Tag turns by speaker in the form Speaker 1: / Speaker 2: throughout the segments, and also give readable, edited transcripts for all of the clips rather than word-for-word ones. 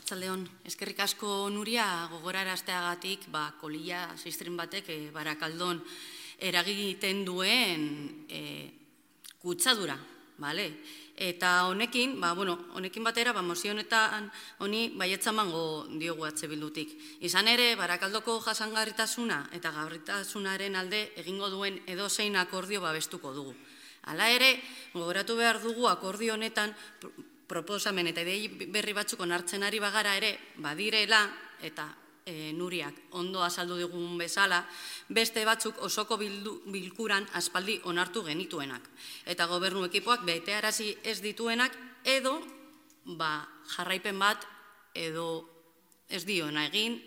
Speaker 1: Arratsaldeon, eskerrik asko Nuria gogorarazteagatik, kolila sistrin batek Barakaldon eragiten duen kutsadura, Eta honekin, honekin batera, mozio honetan honi baietza emango diogu Bildutik. Izan ere, Barakaldoko jasangarritasuna eta garritasunaren alde egingo duen edozein akordio babestuko dugu. Hala ere, gogoratu behar dugu akordio honetan proposamen eta idei berri batzuk onartzen ari bagara ere, badirela, eta Nuriak ondo azaldu digun bezala, beste batzuk osoko bilkuran aspaldi onartu genituenak. Eta gobernu ekipoak betearazi ez dituenak, edo jarraipen bat, edo ez diona egin.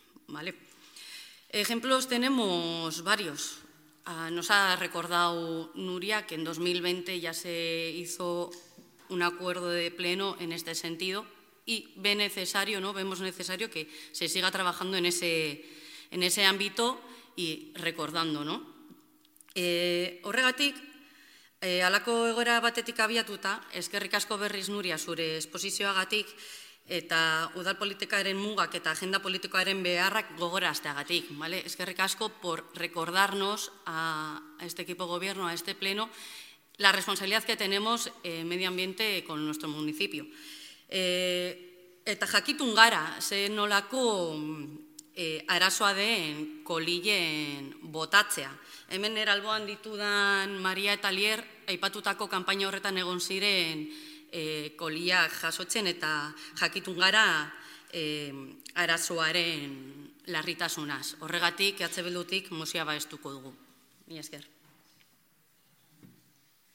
Speaker 1: Ejemplos tenemos varios. Nos ha recordado Nuria que en 2020 ya se hizo un acuerdo de pleno en este sentido y vemos necesario que se siga trabajando en ese ámbito y recordando. Horregatik, halako egoera batetik abiatuta, eskerrik asko berriz Nuria zure esposizioagatik eta udal politikaren mugak eta agenda politikoaren beharrak gogorazteagatik. Eskerrik asko por recordarnos a este equipo gobierno, a este pleno, la responsabilidad que tenemos en medio ambiente con nuestro municipio. Eta jakitun gara, ze nolako arazoa den kolilen botatzea. Hemen eralboan ditudan Maria eta Lier aipatutako kanpaina horretan egon ziren kolilak jasotzen eta jakitun gara arazoaren larritasunaz. Horregatik, Bildutik mozioa babestuko dugu. Mila esker.